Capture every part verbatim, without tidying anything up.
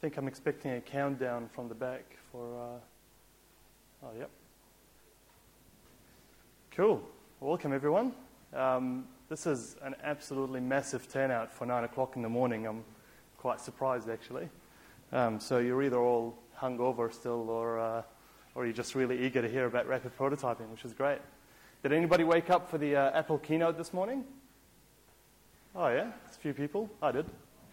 think I'm expecting a countdown from the back for, uh, oh, yep. Cool. Welcome, everyone. Um, this is an absolutely massive turnout for nine o'clock in the morning. I'm quite surprised, actually. Um, so you're either all hungover still or, uh, or you're just really eager to hear about rapid prototyping, which is great. Did anybody wake up for the uh, Apple keynote this morning? Oh, yeah? A few people. I did.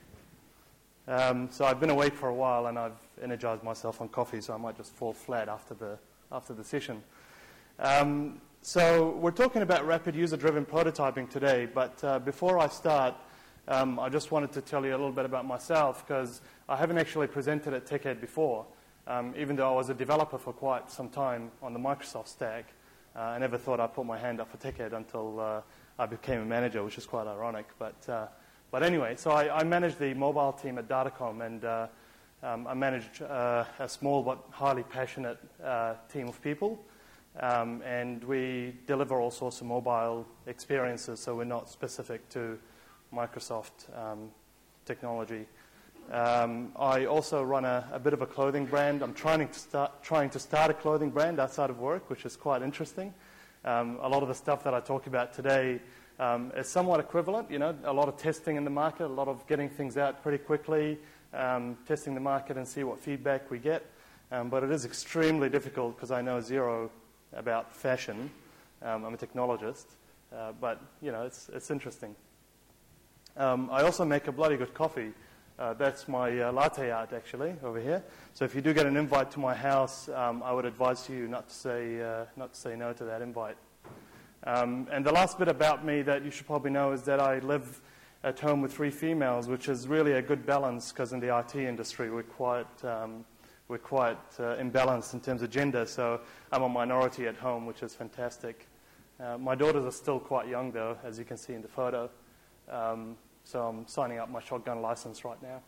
Um, so I've been awake for a while and I've energized myself on coffee, so I might just fall flat after the, after the session. Um, so we're talking about rapid user-driven prototyping today, but uh, before I start, um, I just wanted to tell you a little bit about myself, because I haven't actually presented at TechEd before, um, even though I was a developer for quite some time on the Microsoft stack. Uh, I never thought I'd put my hand up for TechEd until uh, I became a manager, which is quite ironic. But uh, But anyway, so I, I manage the mobile team at Datacom, and uh, um, I manage uh, a small but highly passionate uh, team of people. Um, and we deliver all sorts of mobile experiences, so we're not specific to Microsoft um, technology. Um, I also run a, a bit of a clothing brand. I'm trying to start trying to start a clothing brand outside of work, which is quite interesting. Um, a lot of the stuff that I talk about today Um, is somewhat equivalent, you know, a lot of testing in the market, a lot of getting things out pretty quickly, um, testing the market and see what feedback we get. Um, but it is extremely difficult because I know zero about fashion. Um, I'm a technologist, uh, but, you know, it's, it's interesting. Um, I also make a bloody good coffee. Uh, that's my uh, latte art, actually, over here. So if you do get an invite to my house, um, I would advise you not to say, uh, not to say no to that invite. Um, and the last bit about me that you should probably know is that I live at home with three females, which is really a good balance because in the I T industry we're quite, um, we're quite uh, imbalanced in terms of gender. So I'm a minority at home, which is fantastic. Uh, my daughters are still quite young, though, as you can see in the photo. Um, so I'm signing up my shotgun license right now.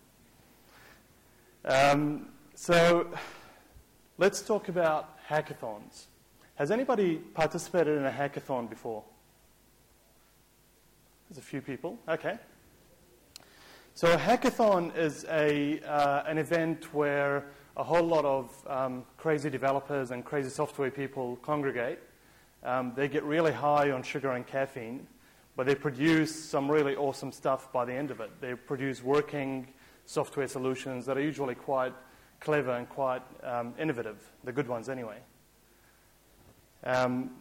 Um, so let's talk about hackathons. Has anybody participated in a hackathon before? There's a few people. Okay. So a hackathon is a, uh, an event where a whole lot of um, crazy developers and crazy software people congregate. Um, they get really high on sugar and caffeine, but they produce some really awesome stuff by the end of it. They produce working software solutions that are usually quite clever and quite um, innovative, the good ones anyway. Um,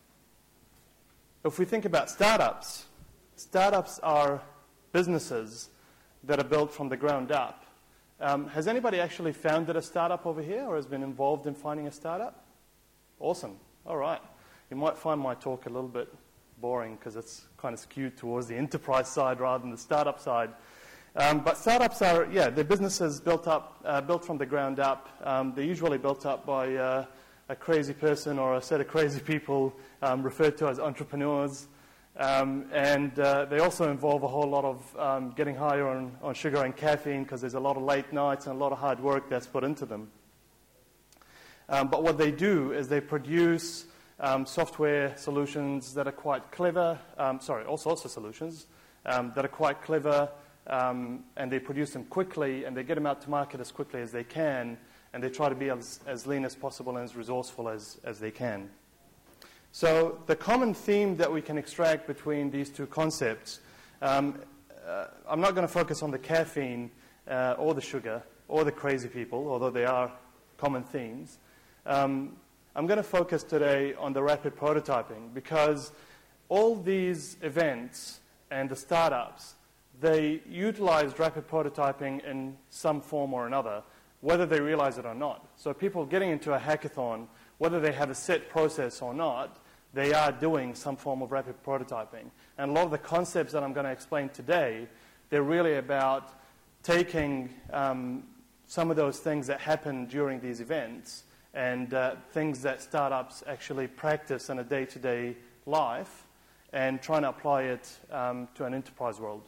if we think about startups, startups are businesses that are built from the ground up. Um, has anybody actually founded a startup over here or has been involved in finding a startup? Awesome. All right. You might find my talk a little bit boring because it's kind of skewed towards the enterprise side rather than the startup side. Um, but startups are, yeah, they're businesses built up, uh, built from the ground up. Um, they're usually built up by uh, a crazy person or a set of crazy people um, referred to as entrepreneurs. Um, and uh, they also involve a whole lot of um, getting higher on, on sugar and caffeine because there's a lot of late nights and a lot of hard work that's put into them. Um, but what they do is they produce um, software solutions that are quite clever, um, sorry, all sorts of solutions um, that are quite clever, um, and they produce them quickly and they get them out to market as quickly as they can. And they try to be as, as lean as possible and as resourceful as, as they can. So the common theme that we can extract between these two concepts, um, uh, I'm not going to focus on the caffeine uh, or the sugar or the crazy people, although they are common themes. Um, I'm going to focus today on the rapid prototyping because all these events and the startups, they utilize rapid prototyping in some form or another, whether they realize it or not. So people getting into a hackathon, whether they have a set process or not, they are doing some form of rapid prototyping. And a lot of the concepts that I'm going to explain today, they're really about taking um, some of those things that happen during these events and uh, things that startups actually practice in a day-to-day life and trying to apply it um, to an enterprise world.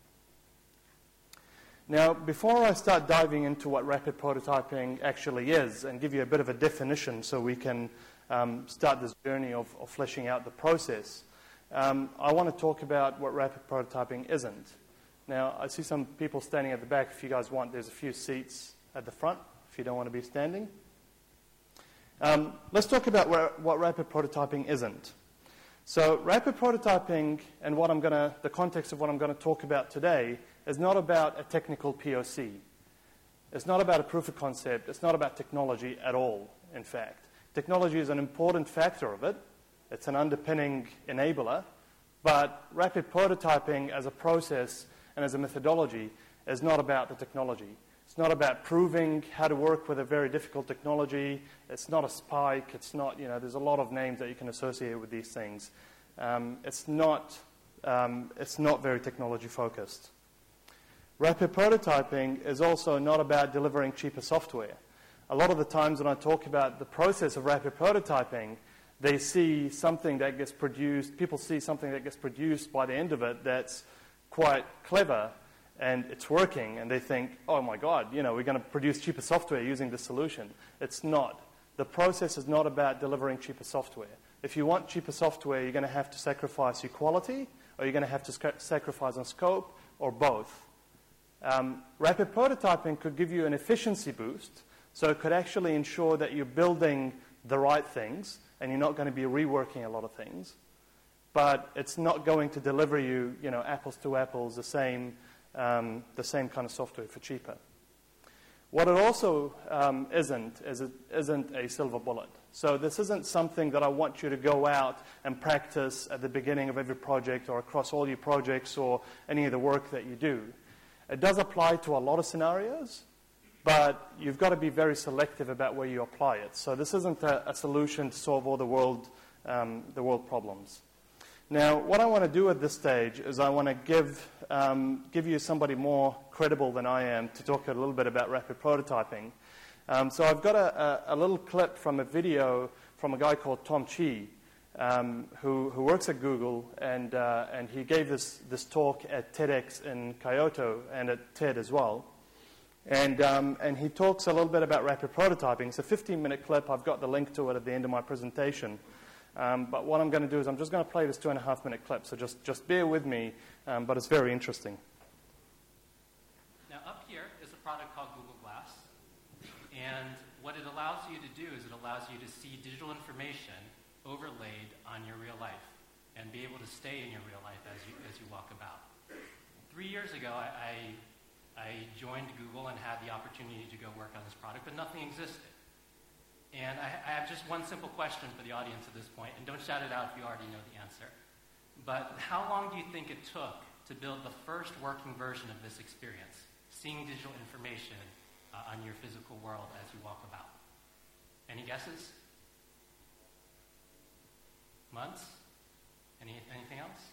Now, before I start diving into what rapid prototyping actually is and give you a bit of a definition so we can um, start this journey of, of fleshing out the process, um, I want to talk about what rapid prototyping isn't. Now, I see some people standing at the back. If you guys want, there's a few seats at the front if you don't want to be standing. Um, let's talk about where, what rapid prototyping isn't. So rapid prototyping and what I'm gonna, the context of what I'm going to talk about today is not about a technical P O C. It's not about a proof of concept. It's not about technology at all, in fact. Technology is an important factor of it. It's an underpinning enabler. But rapid prototyping as a process and as a methodology is not about the technology. It's not about proving how to work with a very difficult technology. It's not a spike. It's not, you know, there's a lot of names that you can associate with these things. Um, it's not, um, it's not very technology focused. Rapid prototyping is also not about delivering cheaper software. A lot of the times when I talk about the process of rapid prototyping, they see something that gets produced, people see something that gets produced by the end of it that's quite clever, and it's working, and they think, oh my God, you know, we're going to produce cheaper software using this solution. It's not. The process is not about delivering cheaper software. If you want cheaper software, you're going to have to sacrifice your quality, or you're going to have to sc- sacrifice on scope, or both. Um, rapid prototyping could give you an efficiency boost, so it could actually ensure that you're building the right things, and you're not going to be reworking a lot of things. But it's not going to deliver you, you know, apples to apples, the same Um, the same kind of software for cheaper. What it also um, isn't is it isn't a silver bullet. So this isn't something that I want you to go out and practice at the beginning of every project or across all your projects or any of the work that you do. It does apply to a lot of scenarios, but you've got to be very selective about where you apply it. So this isn't a, a solution to solve all the world, um, the world problems. Now, what I want to do at this stage is I want to give, um, give you somebody more credible than I am to talk a little bit about rapid prototyping. Um, so I've got a, a, a little clip from a video from a guy called Tom Chi, um, who, who works at Google, and, uh, and he gave this, this talk at TEDx in Kyoto and at TED as well. And, um, and he talks a little bit about rapid prototyping. It's a fifteen-minute clip. I've got the link to it at the end of my presentation. Um, but what I'm going to do is I'm just going to play this two and a half minute clip, so just, just bear with me, um, but it's very interesting. Now up here is a product called Google Glass, and what it allows you to do is it allows you to see digital information overlaid on your real life and be able to stay in your real life as you, as you walk about. Three years ago, I, I, I joined Google and had the opportunity to go work on this product, but nothing existed. And I, I have just one simple question for the audience at this point, and don't shout it out if you already know the answer. But how long do you think it took to build the first working version of this experience, seeing digital information uh, on your physical world as you walk about? Any guesses? Months? Any, anything else?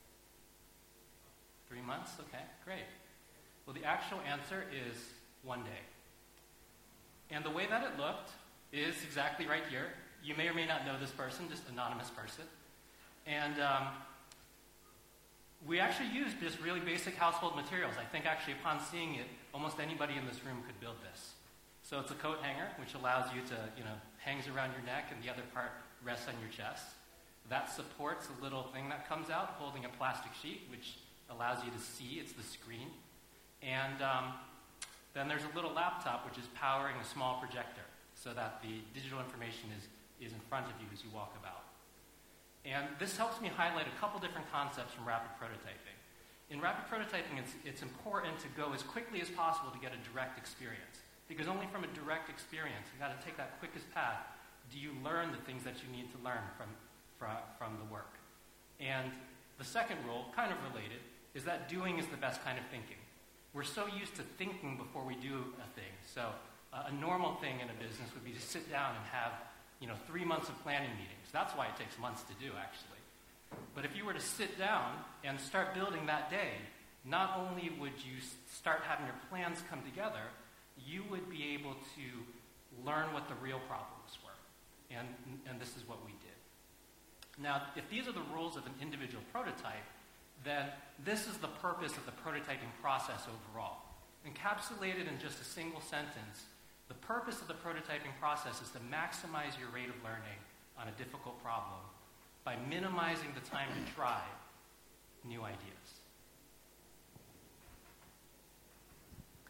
Three months? Okay, great. Well, the actual answer is one day. And the way that it looked is exactly right here. You may or may not know this person, just anonymous person. And um, we actually used just really basic household materials. I think actually upon seeing it, almost anybody in this room could build this. So it's a coat hanger, which allows you to, you know, hangs around your neck and the other part rests on your chest. That supports a little thing that comes out holding a plastic sheet, which allows you to see. It's the screen. And um, then there's a little laptop, which is powering a small projector, so that the digital information is, is in front of you as you walk about. And this helps me highlight a couple different concepts from rapid prototyping. In rapid prototyping, it's, it's important to go as quickly as possible to get a direct experience, because only from a direct experience, you've got to take that quickest path, do you learn the things that you need to learn from, from, from the work. And the second rule, kind of related, is that doing is the best kind of thinking. We're so used to thinking before we do a thing. So a normal thing in a business would be to sit down and have, you know, three months of planning meetings. That's why it takes months to do, actually. But if you were to sit down and start building that day, not only would you start having your plans come together, you would be able to learn what the real problems were. And, and this is what we did. Now, if these are the rules of an individual prototype, then this is the purpose of the prototyping process overall. Encapsulated in just a single sentence, the purpose of the prototyping process is to maximize your rate of learning on a difficult problem by minimizing the time to try new ideas.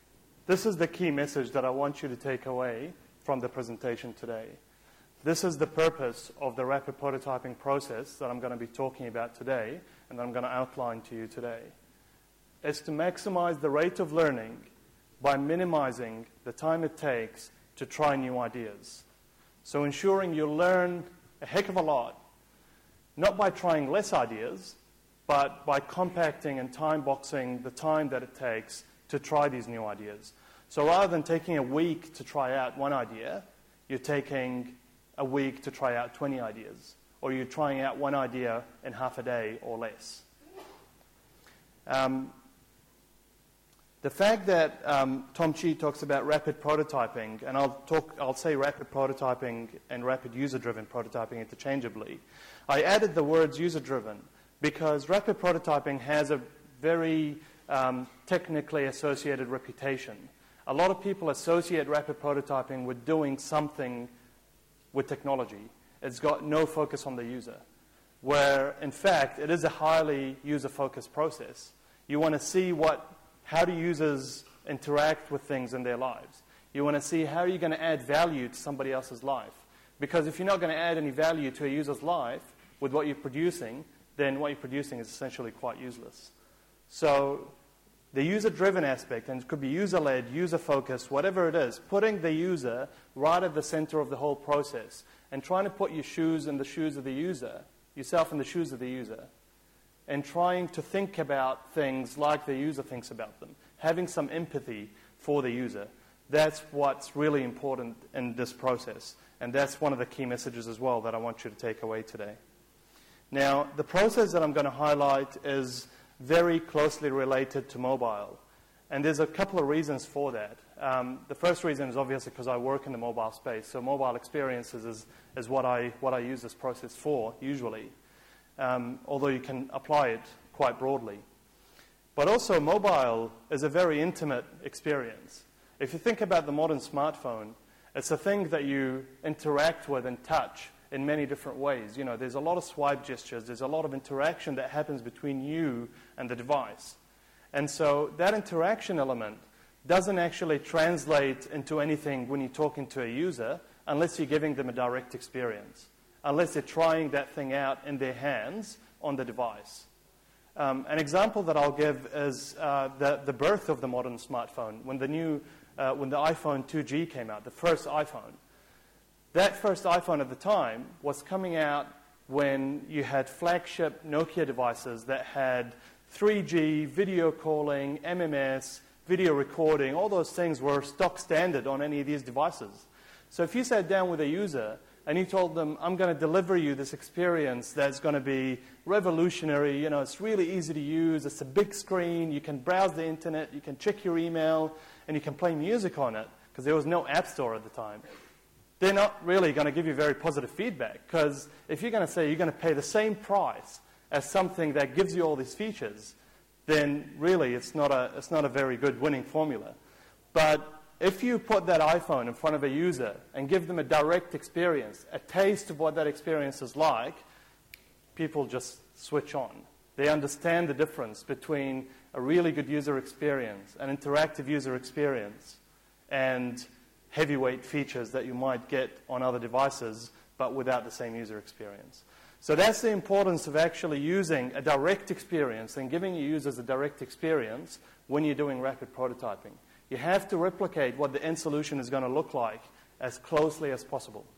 this is the key message that I want you to take away from the presentation today. This is the purpose of the rapid prototyping process that I'm going to be talking about today and that I'm going to outline to you today. It's to maximize the rate of learning by minimizing the time it takes to try new ideas. So ensuring you learn a heck of a lot, not by trying less ideas, but by compacting and time boxing the time that it takes to try these new ideas. So rather than taking a week to try out one idea, you're taking a week to try out twenty ideas, or you're trying out one idea in half a day or less. Um, the fact that um, Tom Chi talks about rapid prototyping, and I'll talk, I'll say rapid prototyping and rapid user-driven prototyping interchangeably. I added the words user-driven because rapid prototyping has a very um, technically associated reputation. A lot of people associate rapid prototyping with doing something with technology. It's got no focus on the user, where, in fact, it is a highly user-focused process. You want to see what, how do users interact with things in their lives. You want to see how are you going to add value to somebody else's life. Because if you're not going to add any value to a user's life with what you're producing, then what you're producing is essentially quite useless. So the user-driven aspect, and it could be user-led, user-focused, whatever it is, putting the user right at the center of the whole process and trying to put your shoes in the shoes of the user, yourself in the shoes of the user, and trying to think about things like the user thinks about them, having some empathy for the user. That's what's really important in this process, and that's one of the key messages as well that I want you to take away today. Now, the process that I'm going to highlight is very closely related to mobile. And there's a couple of reasons for that. Um, the first reason is obviously because I work in the mobile space. So mobile experiences is, is what, I, what I use this process for, usually, um, although you can apply it quite broadly. But also mobile is a very intimate experience. If you think about the modern smartphone, it's a thing that you interact with and touch in many different ways. You know, there's a lot of swipe gestures. There's a lot of interaction that happens between you and the device. And so that interaction element doesn't actually translate into anything when you're talking to a user unless you're giving them a direct experience, unless they're trying that thing out in their hands on the device. Um, an example that I'll give is uh, the, the birth of the modern smartphone. When the new, uh, when the iPhone two G came out, the first iPhone, that first iPhone at the time was coming out when you had flagship Nokia devices that had three G, video calling, M M S, video recording. All those things were stock standard on any of these devices. So if you sat down with a user and you told them, I'm going to deliver you this experience that's going to be revolutionary, you know, it's really easy to use, it's a big screen, you can browse the internet, you can check your email, and you can play music on it, because there was no app store at the time. They're not really going to give you very positive feedback, because if you're going to say you're going to pay the same price as something that gives you all these features, then really it's not a, it's not a very good winning formula. But if you put that iPhone in front of a user and give them a direct experience, a taste of what that experience is like, people just switch on. They understand the difference between a really good user experience, an interactive user experience, and heavyweight features that you might get on other devices, but without the same user experience. So that's the importance of actually using a direct experience and giving your users a direct experience when you're doing rapid prototyping. You have to replicate what the end solution is going to look like as closely as possible.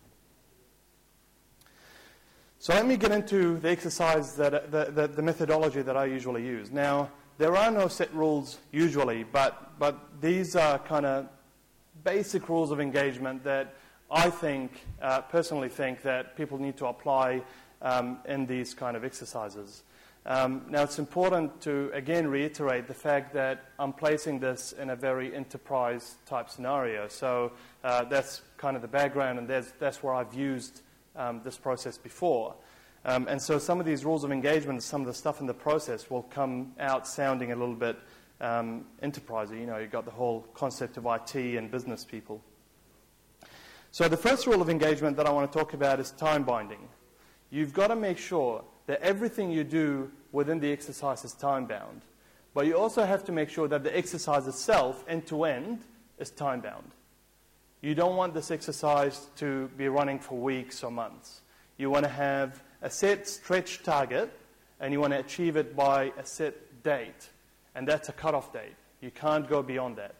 So let me get into the exercise, that, the, the, the methodology that I usually use. Now, there are no set rules usually, but, but these are kind of basic rules of engagement that I think, uh, personally think, that people need to apply um, in these kind of exercises. Um, now, it's important to, again, reiterate the fact that I'm placing this in a very enterprise-type scenario. So uh, that's kind of the background, and that's, that's where I've used um, this process before. Um, and so some of these rules of engagement, some of the stuff in the process will come out sounding a little bit Um, enterprisey. You know, you've got the whole concept of I T and business people. So the first rule of engagement that I want to talk about is time binding. You've got to make sure that everything you do within the exercise is time bound. But you also have to make sure that the exercise itself, end to end, is time-bound. You don't want this exercise to be running for weeks or months. You want to have a set stretch target, and you want to achieve it by a set date, and that's a cutoff date. You can't go beyond that.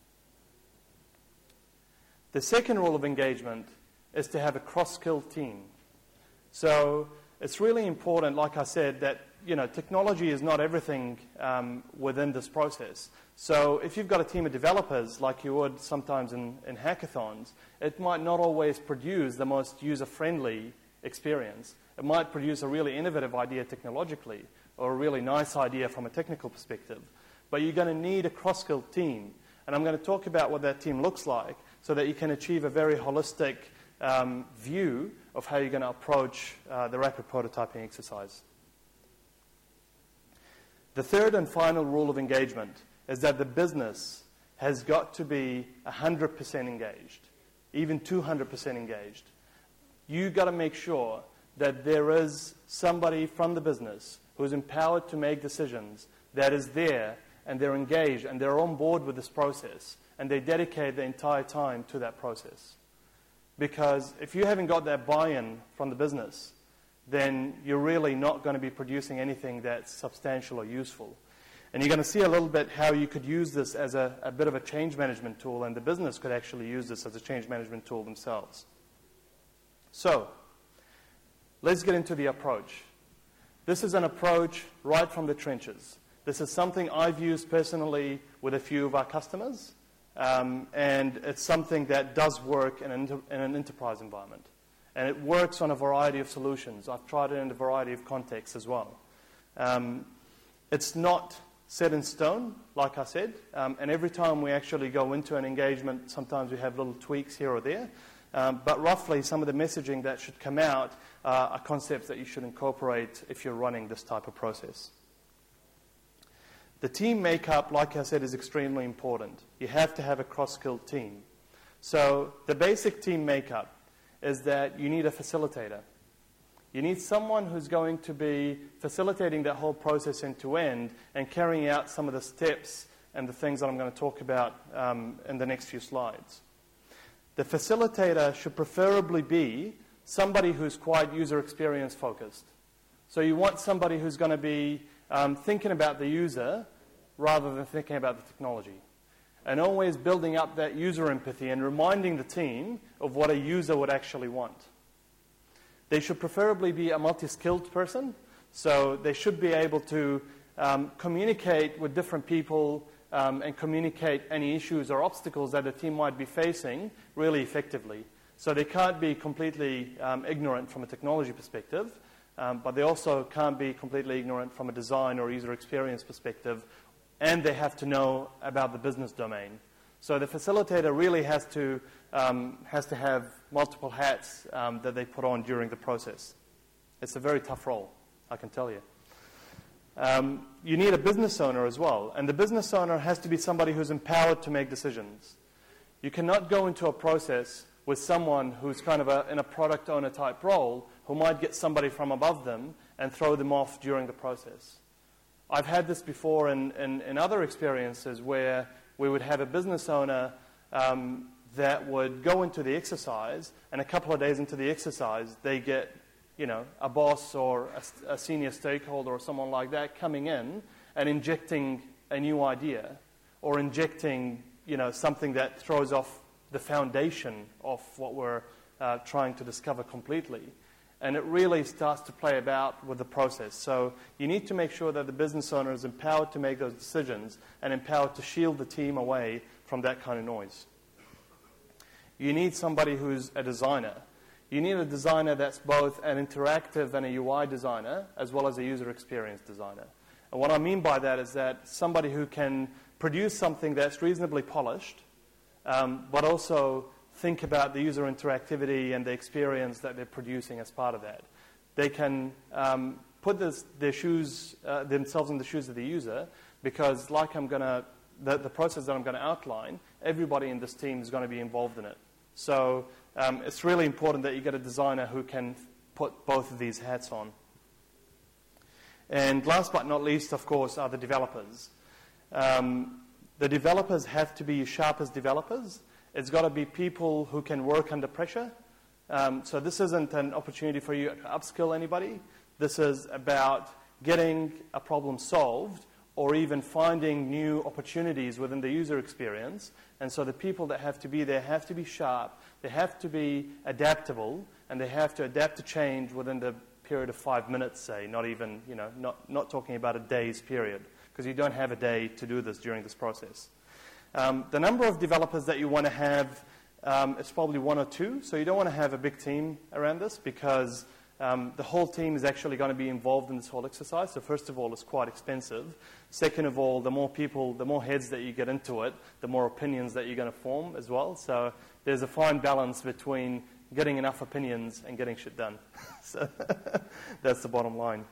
The second rule of engagement is to have a cross-skilled team. So it's really important, like I said, that you know technology is not everything um, within this process. So if you've got a team of developers, like you would sometimes in, in hackathons, it might not always produce the most user-friendly experience. It might produce a really innovative idea technologically, or a really nice idea from a technical perspective. But you're going to need a cross-skilled team. And I'm going to talk about what that team looks like so that you can achieve a very holistic um, view of how you're going to approach uh, the rapid prototyping exercise. The third and final rule of engagement is that the business has got to be one hundred percent engaged, even two hundred percent engaged. You've got to make sure that there is somebody from the business who's empowered to make decisions, that is there, and they're engaged, and they're on board with this process, and they dedicate the entire time to that process. Because if you haven't got that buy-in from the business, then you're really not going to be producing anything that's substantial or useful. And you're going to see a little bit how you could use this as a, a bit of a change management tool, and the business could actually use this as a change management tool themselves. So, let's get into the approach. This is an approach right from the trenches. This is something I've used personally with a few of our customers, um, and it's something that does work in an, inter- in an enterprise environment. And it works on a variety of solutions. I've tried it in a variety of contexts as well. Um, it's not set in stone, like I said, um, and every time we actually go into an engagement, sometimes we have little tweaks here or there. Um, but roughly, some of the messaging that should come out uh, are concepts that you should incorporate if you're running this type of process. The team makeup, like I said, is extremely important. You have to have a cross-skilled team. So the basic team makeup is that you need a facilitator. You need someone who's going to be facilitating that whole process end to end and carrying out some of the steps and the things that I'm going to talk about um, in the next few slides. The facilitator should preferably be somebody who's quite user experience focused. So you want somebody who's going to be um, thinking about the user rather than thinking about the technology. And always building up that user empathy and reminding the team of what a user would actually want. They should preferably be a multi-skilled person, so they should be able to um, communicate with different people um, and communicate any issues or obstacles that the team might be facing really effectively. So they can't be completely um, ignorant from a technology perspective, um, but they also can't be completely ignorant from a design or user experience perspective, and they have to know about the business domain. So the facilitator really has to um, has to have multiple hats um, that they put on during the process. It's a very tough role, I can tell you. Um, you need a business owner as well, and the business owner has to be somebody who's empowered to make decisions. You cannot go into a process with someone who's kind of a, in a product owner type role who might get somebody from above them and throw them off during the process. I've had this before in, in, in other experiences where we would have a business owner um, that would go into the exercise, and a couple of days into the exercise, they get, you know, a boss or a, a senior stakeholder or someone like that coming in and injecting a new idea or injecting, you know, something that throws off the foundation of what we're uh, trying to discover completely. And it really starts to play about with the process. So you need to make sure that the business owner is empowered to make those decisions and empowered to shield the team away from that kind of noise. You need somebody who's a designer. You need a designer that's both an interactive and a U I designer, as well as a user experience designer. And what I mean by that is that somebody who can produce something that's reasonably polished, um, but also think about the user interactivity and the experience that they're producing as part of that. They can um, put this, their shoes, uh, themselves in the shoes of the user, because like I'm going to, the, the process that I'm going to outline, everybody in this team is going to be involved in it. So um, it's really important that you get a designer who can put both of these hats on. And last but not least, of course, are the developers. Um, the developers have to be your sharpest developers. It's got to be people who can work under pressure. Um, so this isn't an opportunity for you to upskill anybody. This is about getting a problem solved or even finding new opportunities within the user experience. And so the people that have to be there have to be sharp, they have to be adaptable, and they have to adapt to change within the period of five minutes, say, not even, you know, not, not talking about a day's period, because you don't have a day to do this during this process. Um, the number of developers that you want to have um, is probably one or two, so you don't want to have a big team around this because um, the whole team is actually going to be involved in this whole exercise. So first of all, it's quite expensive. Second of all, the more people, the more heads that you get into it, the more opinions that you're going to form as well. So there's a fine balance between getting enough opinions and getting shit done. So that's the bottom line.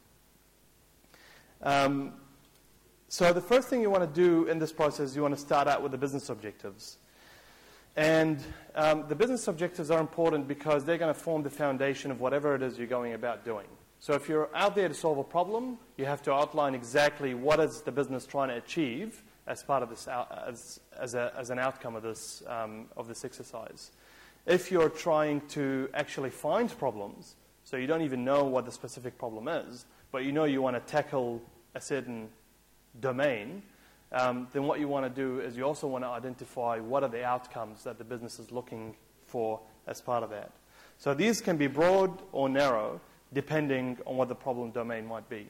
Um, so the first thing you want to do in this process, you want to start out with the business objectives. And um, the business objectives are important because they're going to form the foundation of whatever it is you're going about doing. So if you're out there to solve a problem, you have to outline exactly what is the business trying to achieve as part of this, as, as, a, as an outcome of this, um, of this exercise. If you're trying to actually find problems, so you don't even know what the specific problem is, but you know you want to tackle a certain domain, um, then what you want to do is you also want to identify what are the outcomes that the business is looking for as part of that. So these can be broad or narrow, depending on what the problem domain might be.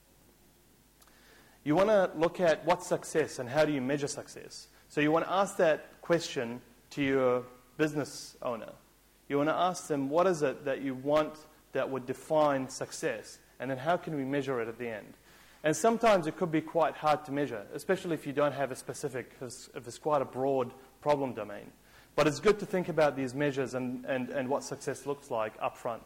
You want to look at what's success and how do you measure success. So you want to ask that question to your business owner. You want to ask them, what is it that you want that would define success? And then how can we measure it at the end? And sometimes it could be quite hard to measure, especially if you don't have a specific, if it's quite a broad problem domain. But it's good to think about these measures and, and, and what success looks like up front.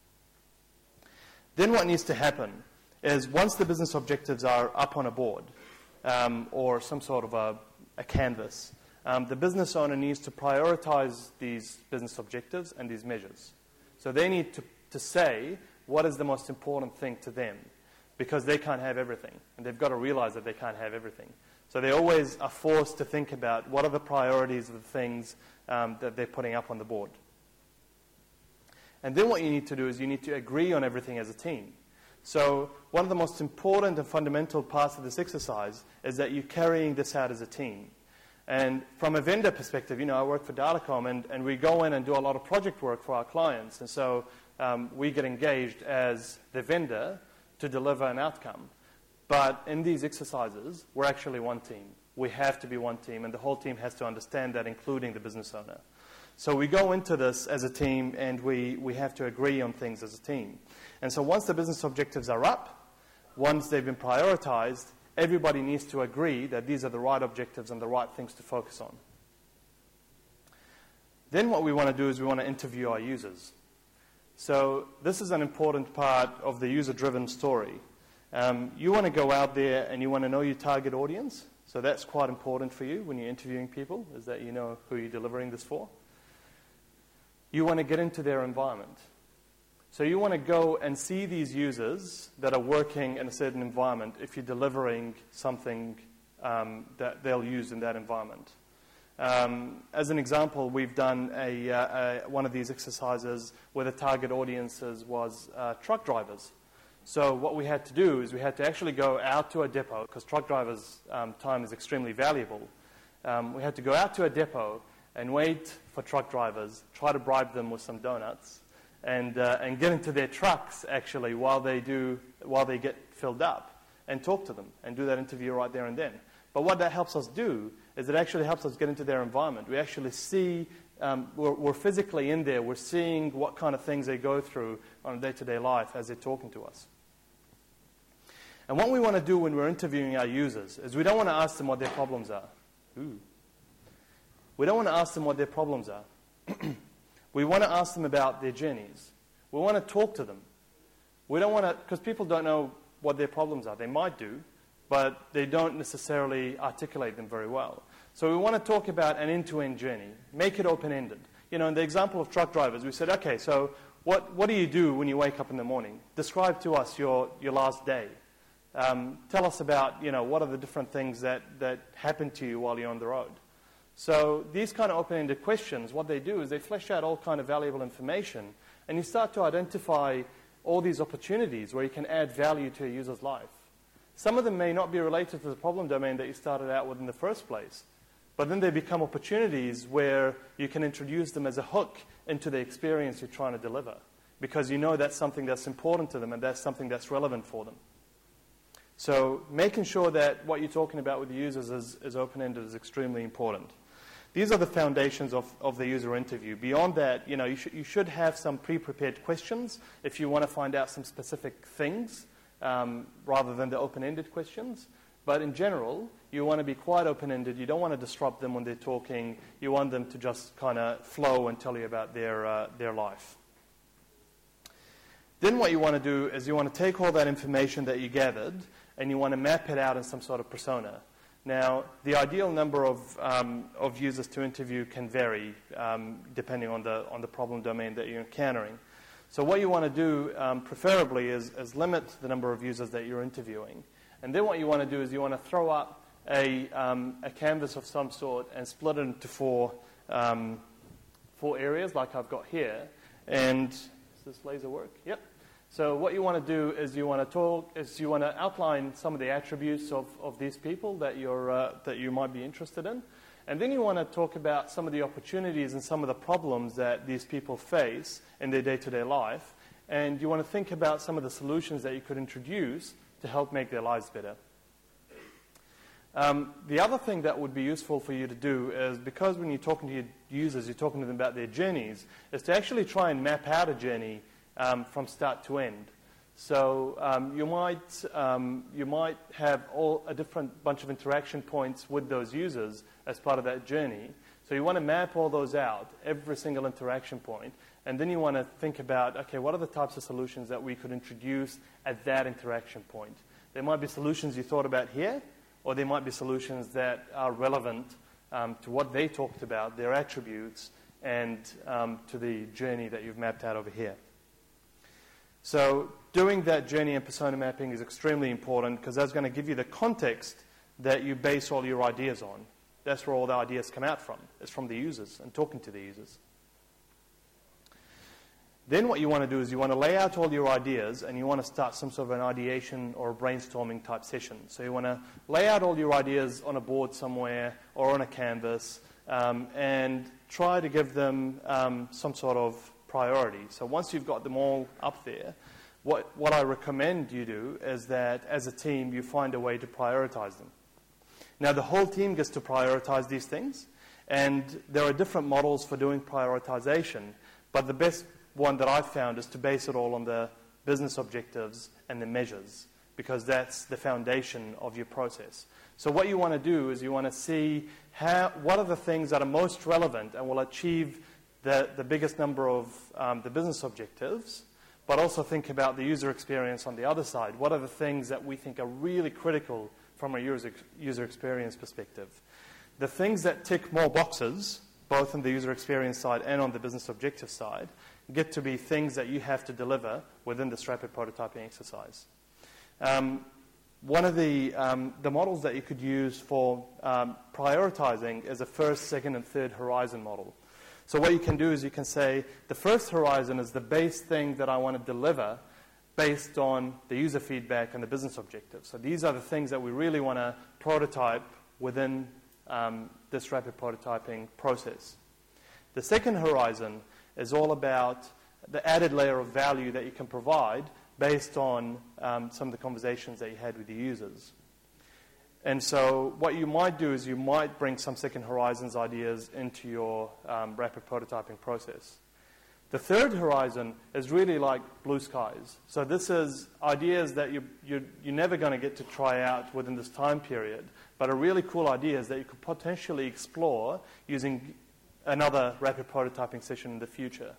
Then what needs to happen is once the business objectives are up on a board um, or some sort of a, a canvas, um, the business owner needs to prioritize these business objectives and these measures. So they need to, to say what is the most important thing to them, because they can't have everything, and they've got to realize that they can't have everything. So they always are forced to think about what are the priorities of the things um, that they're putting up on the board. And then what you need to do is you need to agree on everything as a team. So one of the most important and fundamental parts of this exercise is that you're carrying this out as a team. And from a vendor perspective, you know, I work for Datacom, and, and we go in and do a lot of project work for our clients. And so um, we get engaged as the vendor to deliver an outcome. But in these exercises, we're actually one team. We have to be one team, and the whole team has to understand that, including the business owner. So we go into this as a team, and we, we have to agree on things as a team. And so once the business objectives are up, once they've been prioritized, everybody needs to agree that these are the right objectives and the right things to focus on. Then what we want to do is we want to interview our users. So this is an important part of the user-driven story. Um, you want to go out there and you want to know your target audience. So that's quite important for you when you're interviewing people, is that you know who you're delivering this for. You want to get into their environment. So you want to go and see these users that are working in a certain environment if you're delivering something um, that they'll use in that environment. Um, as an example, we've done a, uh, a, one of these exercises where the target audiences was uh, truck drivers. So what we had to do is we had to actually go out to a depot, because truck drivers' um, time is extremely valuable. Um, we had to go out to a depot and wait for truck drivers, try to bribe them with some donuts, and uh, and get into their trucks actually while they do while they get filled up, and talk to them and do that interview right there and then. But what that helps us do is it actually helps us get into their environment. We actually see, um, we're, we're physically in there. We're seeing what kind of things they go through on a day-to-day life as they're talking to us. And what we want to do when we're interviewing our users is we don't want to ask them what their problems are. Ooh. We don't want to ask them what their problems are. We want to ask them about their journeys. We want to talk to them. We don't want to, because people don't know what their problems are. They might do, but they don't necessarily articulate them very well. So we want to talk about an end-to-end journey. Make it open-ended. You know, in the example of truck drivers, we said, okay, so what, what do you do when you wake up in the morning? Describe to us your, your last day. Um, tell us about, you know, what are the different things that, that happen to you while you're on the road. So these kind of open-ended questions, what they do is they flesh out all kind of valuable information, and you start to identify all these opportunities where you can add value to a user's life. Some of them may not be related to the problem domain that you started out with in the first place, but then they become opportunities where you can introduce them as a hook into the experience you're trying to deliver, because you know that's something that's important to them and that's something that's relevant for them. So making sure that what you're talking about with the users is, is open-ended is extremely important. These are the foundations of, of the user interview. Beyond that, you know, you, sh- you should have some pre-prepared questions if you want to find out some specific things um, rather than the open-ended questions. But in general, you want to be quite open-ended. You don't want to disrupt them when they're talking. You want them to just kind of flow and tell you about their, uh, their life. Then what you want to do is you want to take all that information that you gathered and you want to map it out in some sort of persona. Now, the ideal number of, um, of users to interview can vary um, depending on the, on the problem domain that you're encountering. So what you want to do, um, preferably, is, is limit the number of users that you're interviewing. And then what you want to do is you want to throw up a, um, a canvas of some sort and split it into four, um, four areas like I've got here. And does this laser work? Yep. So what you want to do is you want to talk, is you want to outline some of the attributes of, of these people that you're uh, that you might be interested in, and then you want to talk about some of the opportunities and some of the problems that these people face in their day-to-day life, and you want to think about some of the solutions that you could introduce to help make their lives better. Um, the other thing that would be useful for you to do is, because when you're talking to your users, you're talking to them about their journeys, is to actually try and map out a journey Um, from start to end. So um, you might um, you might have all a different bunch of interaction points with those users as part of that journey. So you want to map all those out, every single interaction point, and then you want to think about, okay, what are the types of solutions that we could introduce at that interaction point? There might be solutions you thought about here, or there might be solutions that are relevant um, to what they talked about, their attributes, and um, to the journey that you've mapped out over here. So doing that journey and persona mapping is extremely important, because that's going to give you the context that you base all your ideas on. That's where all the ideas come out from. It's from the users and talking to the users. Then what you want to do is you want to lay out all your ideas, and you want to start some sort of an ideation or a brainstorming type session. So you want to lay out all your ideas on a board somewhere or on a canvas um, and try to give them um, some sort of priority. So once you've got them all up there, what, what I recommend you do is that as a team you find a way to prioritize them. Now the whole team gets to prioritize these things, and there are different models for doing prioritization, but the best one that I've found is to base it all on the business objectives and the measures, because that's the foundation of your process. So what you want to do is you want to see how, what are the things that are most relevant and will achieve The, the biggest number of um, the business objectives, but also think about the user experience on the other side. What are the things that we think are really critical from a user, user experience perspective? The things that tick more boxes, both on the user experience side and on the business objective side, get to be things that you have to deliver within this rapid prototyping exercise. Um, one of the, um, the models that you could use for um, prioritizing is a first, second, and third horizon model. So what you can do is you can say, the first horizon is the base thing that I want to deliver based on the user feedback and the business objectives. So these are the things that we really want to prototype within um, this rapid prototyping process. The second horizon is all about the added layer of value that you can provide based on um, some of the conversations that you had with the users. And so what you might do is you might bring some second horizons ideas into your um, rapid prototyping process. The third horizon is really like blue skies. So this is ideas that you, you, you're never going to get to try out within this time period, but are really cool ideas that you could potentially explore using another rapid prototyping session in the future.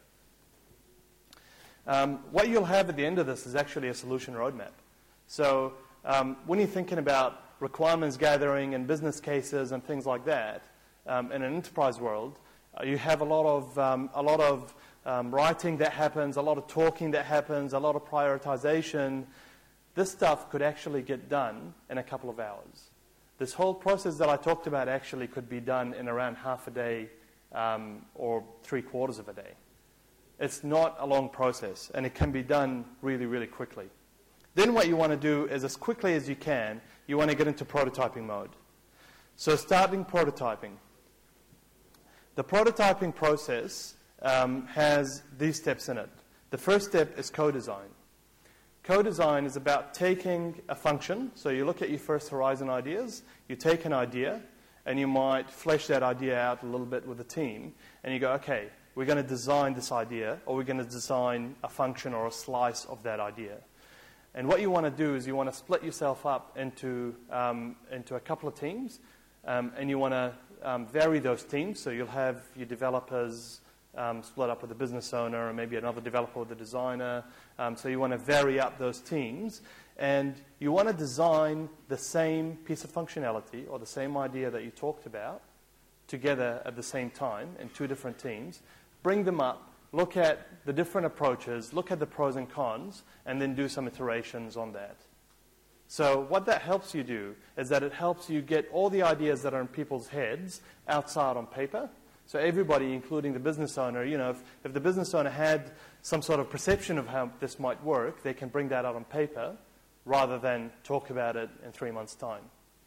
Um, what you'll have at the end of this is actually a solution roadmap. So um, when you're thinking about requirements gathering and business cases and things like that um, in an enterprise world, uh, you have a lot of um, a lot of um, writing that happens, a lot of talking that happens, a lot of prioritization. this stuff could actually get done in a couple of hours. This whole process that I talked about actually could be done in around half a day um, or three quarters of a day. It's not a long process, and it can be done really, really quickly. Then what you want to do is, as quickly as you can, you want to get into prototyping mode. So starting prototyping. The prototyping process um, has these steps in it. The first step is co-design. Co-design is about taking a function. So you look at your first horizon ideas, you take an idea, and you might flesh that idea out a little bit with the team, and you go, okay, we're going to design this idea, or we're going to design a function or a slice of that idea. And what you want to do is you want to split yourself up into, um, into a couple of teams, um, and you want to um, vary those teams. So you'll have your developers um, split up with a business owner, and maybe another developer with a designer. Um, so you want to vary up those teams, and you want to design the same piece of functionality or the same idea that you talked about together at the same time in two different teams. Bring them up, look at the different approaches, look at the pros and cons, and then do some iterations on that. So what that helps you do is that it helps you get all the ideas that are in people's heads outside on paper. So everybody, including the business owner, you know, if, if the business owner had some sort of perception of how this might work, they can bring that out on paper rather than talk about it in three months' time.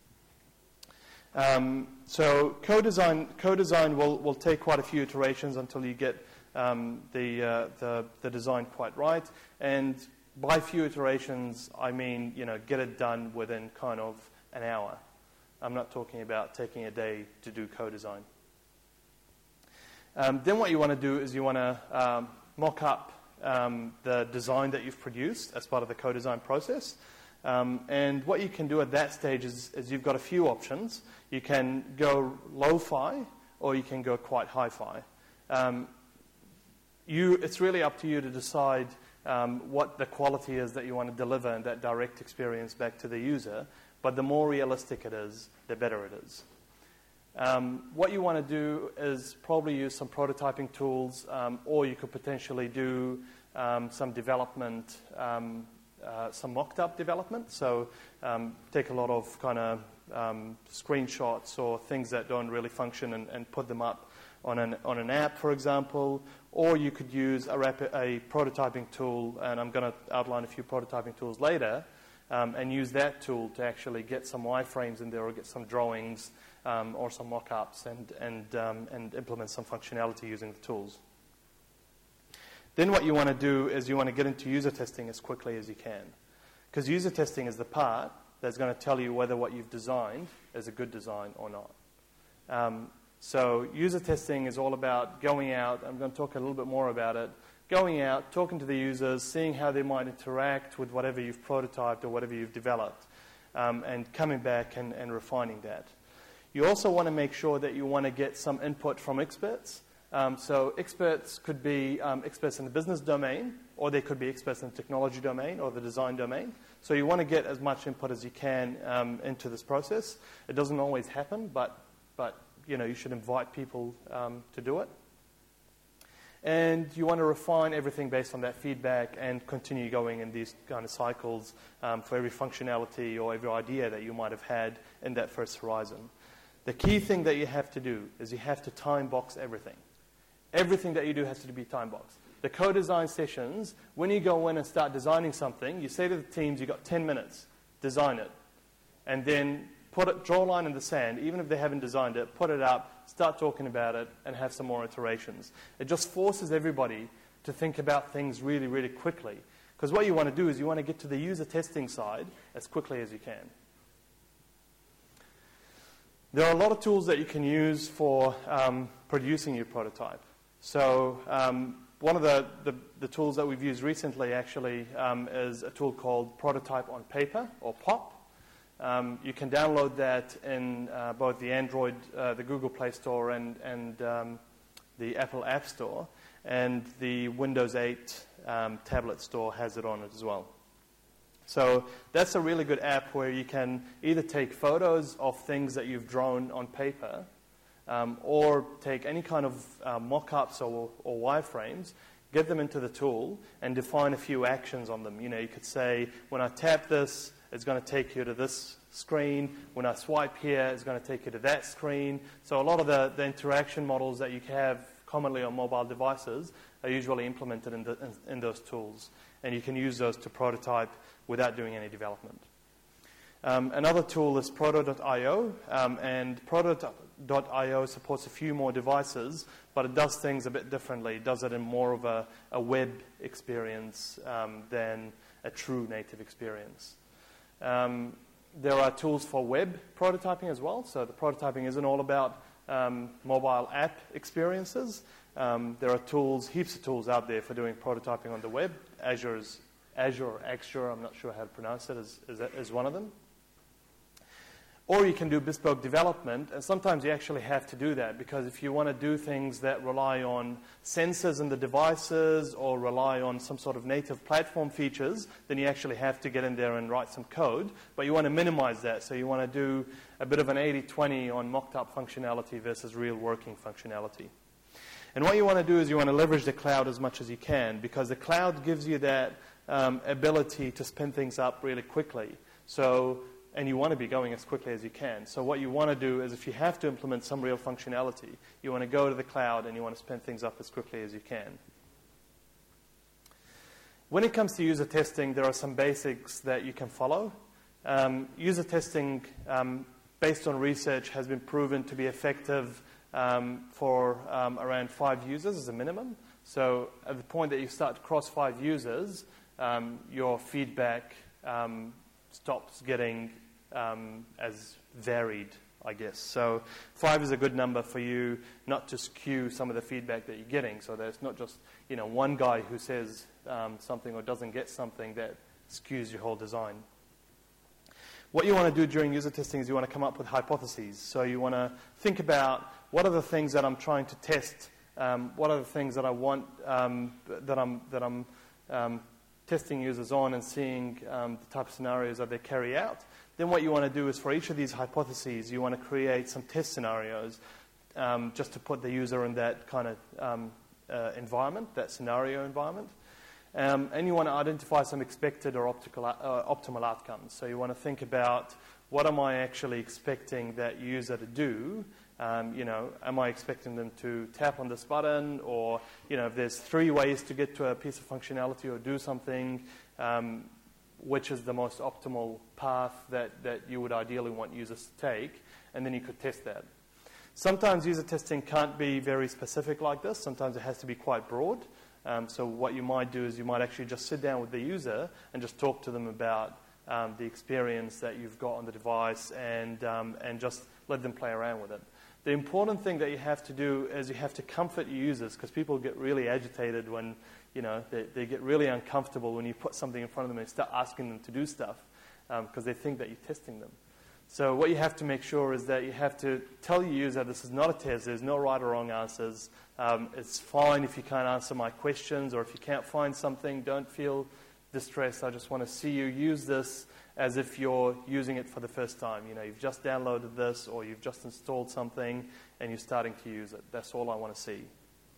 Um, so co-design, co-design will, will take quite a few iterations until you get um, the, uh, the, the design quite right. And by few iterations, I mean, you know, get it done within kind of an hour. I'm not talking about taking a day to do co-design. Um, then what you want to do is you want to um, mock up um, the design that you've produced as part of the co-design process. Um, and what you can do at that stage is, is you've got a few options. You can go lo-fi, or you can go quite hi-fi. Um, you, it's really up to you to decide um, what the quality is that you want to deliver in that direct experience back to the user. But the more realistic it is, the better it is. Um, what you want to do is probably use some prototyping tools, um, or you could potentially do um, some development, um, uh, some mocked-up development. So um, take a lot of kind of um, screenshots or things that don't really function and, and put them up on an, on an app, for example. Or you could use a, rapid, a prototyping tool, and I'm going to outline a few prototyping tools later, um, and use that tool to actually get some wireframes in there or get some drawings Um, or some mock-ups and, and, um, and implement some functionality using the tools. Then what you want to do is you want to get into user testing as quickly as you can. Because user testing is the part that's going to tell you whether what you've designed is a good design or not. Um, so user testing is all about going out. I'm going to talk a little bit more about it. Going out, talking to the users, seeing how they might interact with whatever you've prototyped or whatever you've developed, um, and coming back and, and refining that. You also want to make sure that you want to get some input from experts. Um, so experts could be um, experts in the business domain, or they could be experts in the technology domain or the design domain. So you want to get as much input as you can um, into this process. It doesn't always happen, but, but you know, you should invite people um, to do it. And you want to refine everything based on that feedback and continue going in these kind of cycles um, for every functionality or every idea that you might have had in that first horizon. The key thing that you have to do is you have to time box everything. Everything that you do has to be time boxed. The co-design sessions, when you go in and start designing something, you say to the teams, you've got ten minutes, design it. And then put it, draw a line in the sand, even if they haven't designed it, put it up, start talking about it, and have some more iterations. It just forces everybody to think about things really, really quickly. Because what you want to do is you want to get to the user testing side as quickly as you can. There are a lot of tools that you can use for um, producing your prototype. So um, one of the, the, the tools that we've used recently actually um, is a tool called Prototype on Paper, or P O P. Um, you can download that in uh, both the Android, uh, the Google Play Store, and, and um, the Apple App Store. And the Windows eight um, tablet store has it on it as well. So that's a really good app where you can either take photos of things that you've drawn on paper, um, or take any kind of uh, mock-ups or, or wireframes, get them into the tool, and define a few actions on them. You know, you could say, when I tap this, it's going to take you to this screen. When I swipe here, it's going to take you to that screen. So a lot of the, the interaction models that you have commonly on mobile devices are usually implemented in, the, in, in those tools. And you can use those to prototype without doing any development. Um, another tool is proto dot i o, um, and proto dot i o supports a few more devices, but it does things a bit differently. It does it in more of a, a web experience um, than a true native experience. Um, there are tools for web prototyping as well, so the prototyping isn't all about um, mobile app experiences. Um, there are tools, heaps of tools out there for doing prototyping on the web. Azure's, Azure or Axure, I'm not sure how to pronounce it, is, is, is one of them. Or you can do bespoke development, and sometimes you actually have to do that, because if you want to do things that rely on sensors in the devices or rely on some sort of native platform features, then you actually have to get in there and write some code. But you want to minimize that, so you want to do a bit of an eighty twenty on mocked-up functionality versus real working functionality. And what you want to do is you want to leverage the cloud as much as you can, because the cloud gives you that um, ability to spin things up really quickly. So, and you want to be going as quickly as you can. So what you want to do is, if you have to implement some real functionality, you want to go to the cloud and you want to spin things up as quickly as you can. When it comes to user testing, there are some basics that you can follow. Um, user testing, um, based on research, has been proven to be effective um, for um, around five users as a minimum. So at the point that you start to cross five users, um, your feedback um, stops getting um, as varied, I guess. So five is a good number for you not to skew some of the feedback that you're getting. So there's not just, you know, one guy who says um, something or doesn't get something that skews your whole design. What you want to do during user testing is you want to come up with hypotheses. So you want to think about, what are the things that I'm trying to test? Um, what are the things that I want um, that I'm that I'm um, testing users on and seeing um, the type of scenarios that they carry out? Then what you want to do is, for each of these hypotheses, you want to create some test scenarios um, just to put the user in that kind of um, uh, environment, that scenario environment. Um, and you want to identify some expected or optical, uh, optimal outcomes. So you want to think about, what am I actually expecting that user to do? Um, you know, am I expecting them to tap on this button? Or, you know, if there's three ways to get to a piece of functionality or do something, um, which is the most optimal path that, that you would ideally want users to take? And then you could test that. Sometimes user testing can't be very specific like this. Sometimes it has to be quite broad. Um, so what you might do is you might actually just sit down with the user and just talk to them about um, the experience that you've got on the device, and um, and just let them play around with it. The important thing that you have to do is you have to comfort your users, because people get really agitated when, you know, they, they get really uncomfortable when you put something in front of them and start asking them to do stuff, because um, they think that you're testing them. So what you have to make sure is that you have to tell your user, this is not a test, there's no right or wrong answers. Um, it's fine if you can't answer my questions, or if you can't find something, don't feel distressed. I just want to see you use this as if you're using it for the first time. You know, you've just downloaded this, or you've just installed something and you're starting to use it. That's all I want to see.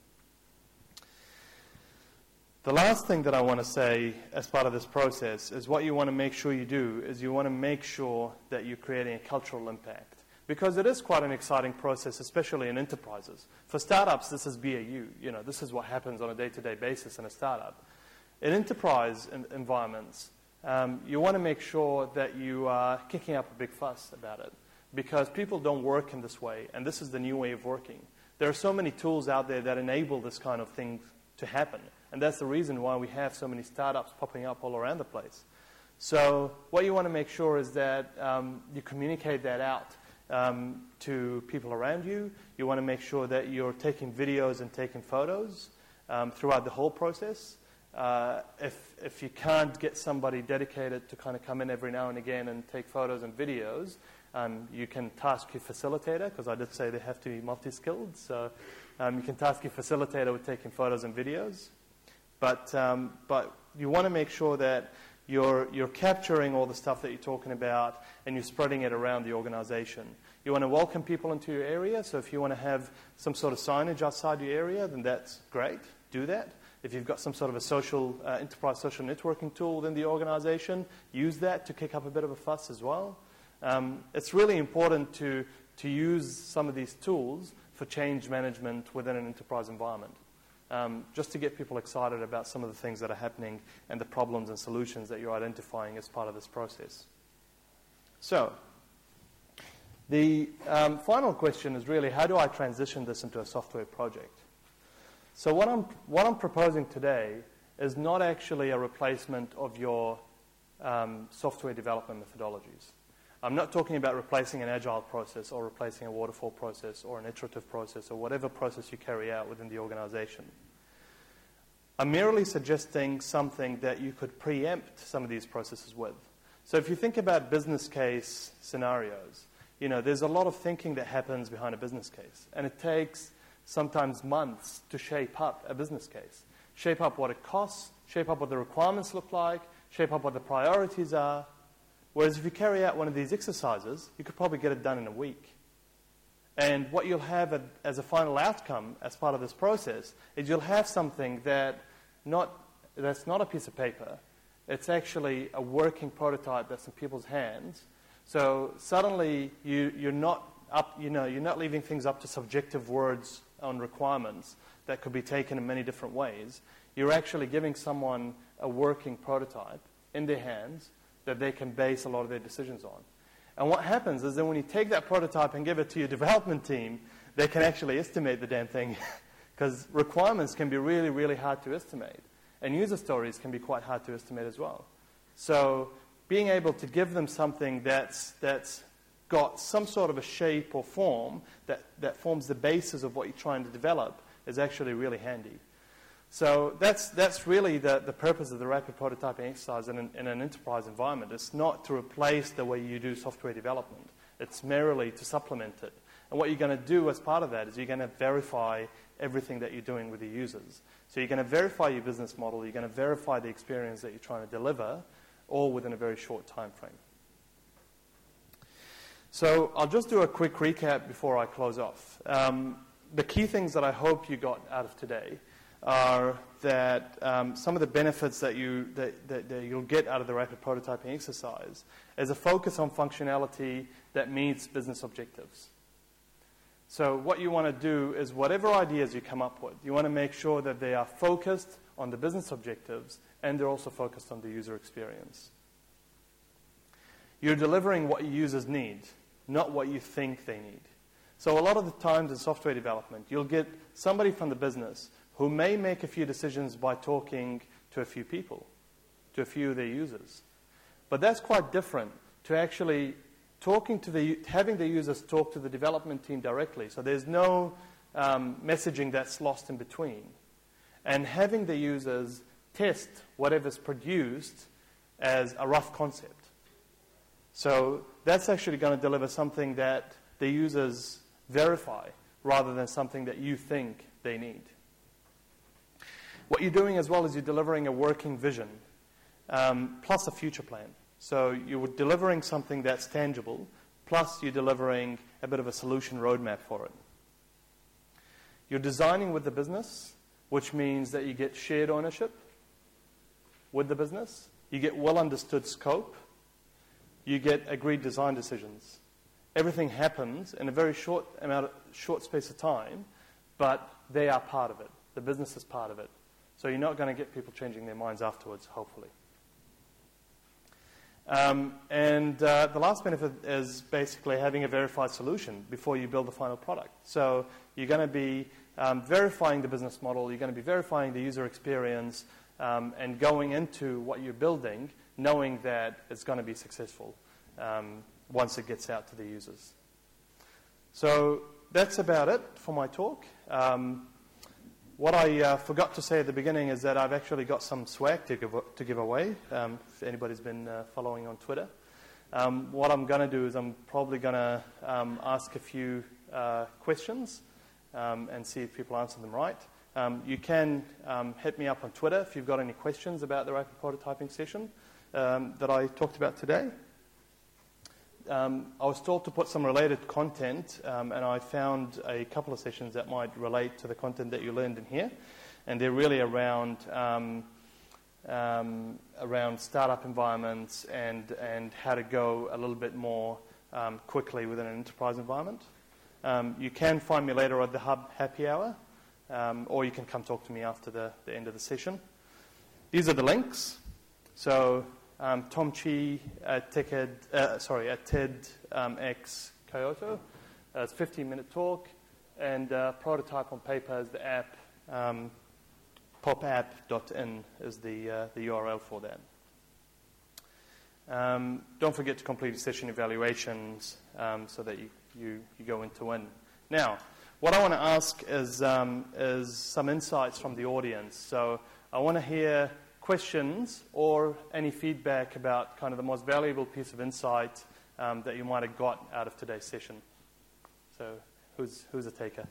The last thing that I want to say as part of this process is, what you want to make sure you do is you want to make sure that you're creating a cultural impact. Because it is quite an exciting process, especially in enterprises. For startups, this is B A U. You know, this is what happens on a day-to-day basis in a startup. In enterprise environments, um, you want to make sure that you are kicking up a big fuss about it, because people don't work in this way, and this is the new way of working. There are so many tools out there that enable this kind of thing to happen, and that's the reason why we have so many startups popping up all around the place. So what you want to make sure is that um, you communicate that out um, to people around you. You want to make sure that you're taking videos and taking photos um, throughout the whole process. Uh, if, if you can't get somebody dedicated to kind of come in every now and again and take photos and videos, um, you can task your facilitator, because I did say they have to be multi-skilled. So um, you can task your facilitator with taking photos and videos. But, um, but you want to make sure that You're, you're capturing all the stuff that you're talking about, and you're spreading it around the organization. You want to welcome people into your area, so if you want to have some sort of signage outside your area, then that's great. Do that. If you've got some sort of a social, uh, enterprise social networking tool within the organization, use that to kick up a bit of a fuss as well. Um, it's really important to, to use some of these tools for change management within an enterprise environment, um, just to get people excited about some of the things that are happening and the problems and solutions that you're identifying as part of this process. So, the um, final question is really, how do I transition this into a software project? So what I'm, what I'm proposing today is not actually a replacement of your um, software development methodologies. I'm not talking about replacing an agile process or replacing a waterfall process or an iterative process or whatever process you carry out within the organization. I'm merely suggesting something that you could preempt some of these processes with. So if you think about business case scenarios, you know, there's a lot of thinking that happens behind a business case, and it takes sometimes months to shape up a business case. Shape up what it costs, shape up what the requirements look like, shape up what the priorities are. Whereas if you carry out one of these exercises, you could probably get it done in a week. And what you'll have as a final outcome as part of this process is you'll have something that not, that's not a piece of paper. It's actually a working prototype that's in people's hands. So suddenly you, you're not up, you know, you're not leaving things up to subjective words on requirements that could be taken in many different ways. You're actually giving someone a working prototype in their hands that they can base a lot of their decisions on. And what happens is that when you take that prototype and give it to your development team, they can actually estimate the damn thing, because requirements can be really, really hard to estimate. And user stories can be quite hard to estimate as well. So being able to give them something that's, that's got some sort of a shape or form that, that forms the basis of what you're trying to develop is actually really handy. So that's, that's really the, the purpose of the rapid prototyping exercise in an, in an enterprise environment. It's not to replace the way you do software development. It's merely to supplement it. And what you're going to do as part of that is you're going to verify everything that you're doing with your users. So you're going to verify your business model, you're going to verify the experience that you're trying to deliver, all within a very short time frame. So I'll just do a quick recap before I close off. Um, the key things that I hope you got out of today are that um, some of the benefits that, you, that, that, that you'll get out of the rapid prototyping exercise is a focus on functionality that meets business objectives. So what you want to do is whatever ideas you come up with, you want to make sure that they are focused on the business objectives and they're also focused on the user experience. You're delivering what your users need, not what you think they need. So a lot of the times in software development, you'll get somebody from the business who may make a few decisions by talking to a few people, to a few of their users. But that's quite different to actually talking to the, having the users talk to the development team directly. So there's no um, messaging that's lost in between. And having the users test whatever's produced as a rough concept. So that's actually going to deliver something that the users verify rather than something that you think they need. What you're doing as well is you're delivering a working vision um, plus a future plan. So you're delivering something that's tangible, plus you're delivering a bit of a solution roadmap for it. You're designing with the business, which means that you get shared ownership with the business. You get well understood scope. You get agreed design decisions. Everything happens in a very short amount of, short space of time, but they are part of it. The business is part of it. So you're not going to get people changing their minds afterwards, hopefully. Um, and uh, the last benefit is basically having a verified solution before you build the final product. So you're going to be um, verifying the business model, you're going to be verifying the user experience, um, and going into what you're building knowing that it's going to be successful um, once it gets out to the users. So that's about it for my talk. Um, What I uh, forgot to say at the beginning is that I've actually got some swag to give, to give away, um, if anybody's been uh, following on Twitter. Um, what I'm going to do is I'm probably going to um, ask a few uh, questions um, and see if people answer them right. Um, you can um, hit me up on Twitter if you've got any questions about the rapid prototyping session um, that I talked about today. Um, I was told to put some related content, um, and I found a couple of sessions that might relate to the content that you learned in here. and they're really around um, um, around startup environments and and how to go a little bit more um, quickly within an enterprise environment. Um, you can find me later at the Hub Happy Hour, um, or you can come talk to me after the, the end of the session. These are the links. So um, Tom Chi at TechEd, uh, sorry, at TED um, X Kyoto. Uh, it's a fifteen minute talk, and uh, prototype on paper is the app. Um, popapp dot in is the uh, the U R L for that. Um, don't forget to complete your session evaluations um, so that you, you, you go in to win. Now, what I want to ask is um, is some insights from the audience. So I want to hear questions or any feedback about kind of the most valuable piece of insight um, that you might have got out of today's session. So who's who's a taker?